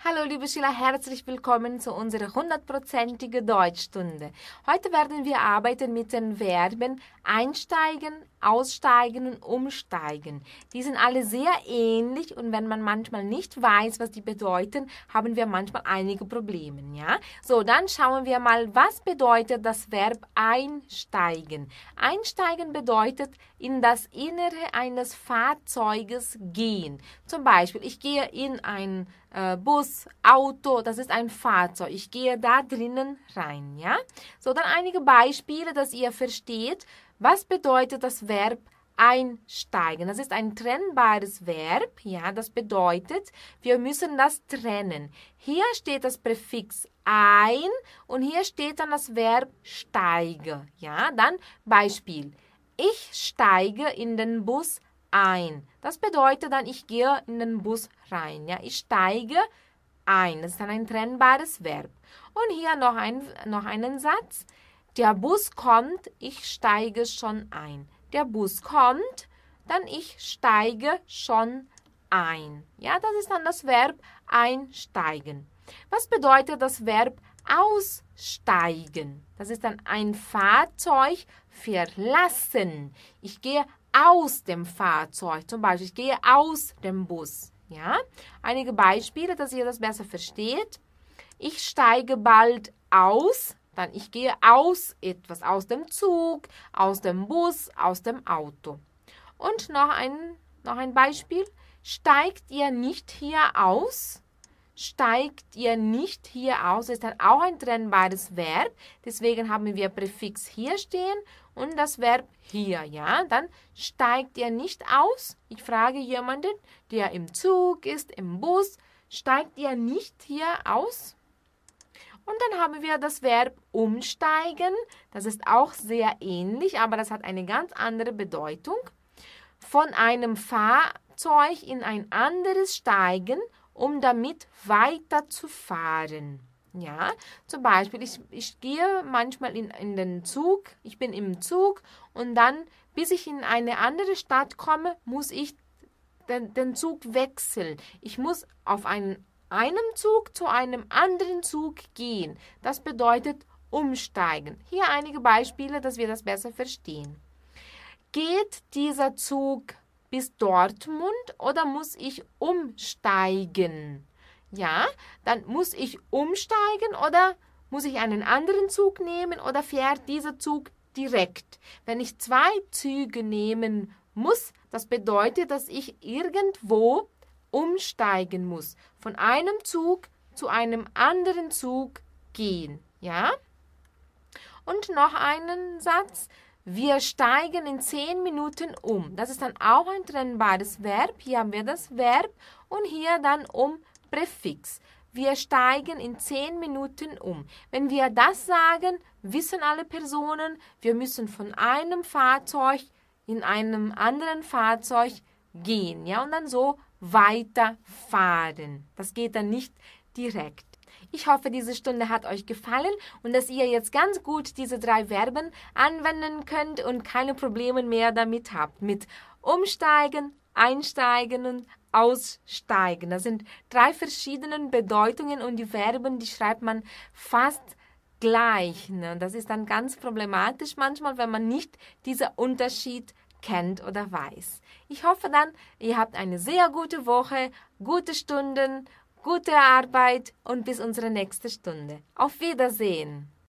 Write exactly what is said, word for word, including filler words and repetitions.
Hallo liebe Schüler, herzlich willkommen zu unserer hundertprozentigen Deutschstunde. Heute werden wir arbeiten mit den Verben einsteigen, aussteigen und umsteigen. Die sind alle sehr ähnlich und wenn man manchmal nicht weiß, was die bedeuten, haben wir manchmal einige Probleme, ja? So, dann schauen wir mal, was bedeutet das Verb einsteigen? Einsteigen bedeutet in das Innere eines Fahrzeuges gehen. Zum Beispiel, ich gehe in ein äh, Bus, Auto, das ist ein Fahrzeug. Ich gehe da drinnen rein, ja? So, dann einige Beispiele, dass ihr versteht, was bedeutet das Verb einsteigen. Das ist ein trennbares Verb, ja, das bedeutet, wir müssen das trennen. Hier steht das Präfix ein und hier steht dann das Verb steige, ja? Dann Beispiel, ich steige in den Bus ein. Das bedeutet dann, ich gehe in den Bus rein, ja? Ich steige ein, das ist dann ein trennbares Verb. Und hier noch, ein, noch einen Satz, der Bus kommt, ich steige schon ein. Der Bus kommt, dann ich steige schon ein. Ja, das ist dann das Verb einsteigen. Was bedeutet das Verb aussteigen? Das ist dann ein Fahrzeug verlassen. Ich gehe aus dem Fahrzeug, zum Beispiel, ich gehe aus dem Bus. Ja, einige Beispiele, dass ihr das besser versteht. Ich steige bald aus. Dann ich gehe aus etwas, aus dem Zug, aus dem Bus, aus dem Auto. Und noch ein, noch ein Beispiel. Steigt ihr nicht hier aus? Steigt ihr nicht hier aus? Das ist dann auch ein trennbares Verb. Deswegen haben wir Präfix hier stehen und das Verb hier. Ja, dann steigt ihr nicht aus? Ich frage jemanden, der im Zug ist, im Bus. Steigt ihr nicht hier aus? Und dann haben wir das Verb umsteigen. Das ist auch sehr ähnlich, aber das hat eine ganz andere Bedeutung. Von einem Fahrzeug in ein anderes steigen, um damit weiterzufahren. Ja, zum Beispiel, ich, ich gehe manchmal in, in den Zug, ich bin im Zug und dann, bis ich in eine andere Stadt komme, muss ich den, den Zug wechseln. Ich muss auf einen einem Zug zu einem anderen Zug gehen. Das bedeutet umsteigen. Hier einige Beispiele, dass wir das besser verstehen. Geht dieser Zug bis Dortmund oder muss ich umsteigen? Ja, dann muss ich umsteigen oder muss ich einen anderen Zug nehmen oder fährt dieser Zug direkt? Wenn ich zwei Züge nehmen muss, das bedeutet, dass ich irgendwo umsteigen muss. Von einem Zug zu einem anderen Zug gehen. Ja? Und noch einen Satz. Wir steigen in zehn Minuten um. Das ist dann auch ein trennbares Verb. Hier haben wir das Verb und hier dann um Präfix. Wir steigen in zehn Minuten um. Wenn wir das sagen, wissen alle Personen, wir müssen von einem Fahrzeug in einem anderen Fahrzeug gehen. Ja? Und dann so weiterfahren. Das geht dann nicht direkt. Ich hoffe, diese Stunde hat euch gefallen und dass ihr jetzt ganz gut diese drei Verben anwenden könnt und keine Probleme mehr damit habt. Mit umsteigen, einsteigen und aussteigen. Das sind drei verschiedene Bedeutungen und die Verben, die schreibt man fast gleich. Ne? Das ist dann ganz problematisch manchmal, wenn man nicht diesen Unterschied kennt oder weiß. Ich hoffe dann, ihr habt eine sehr gute Woche, gute Stunden, gute Arbeit und bis unsere nächste Stunde. Auf Wiedersehen!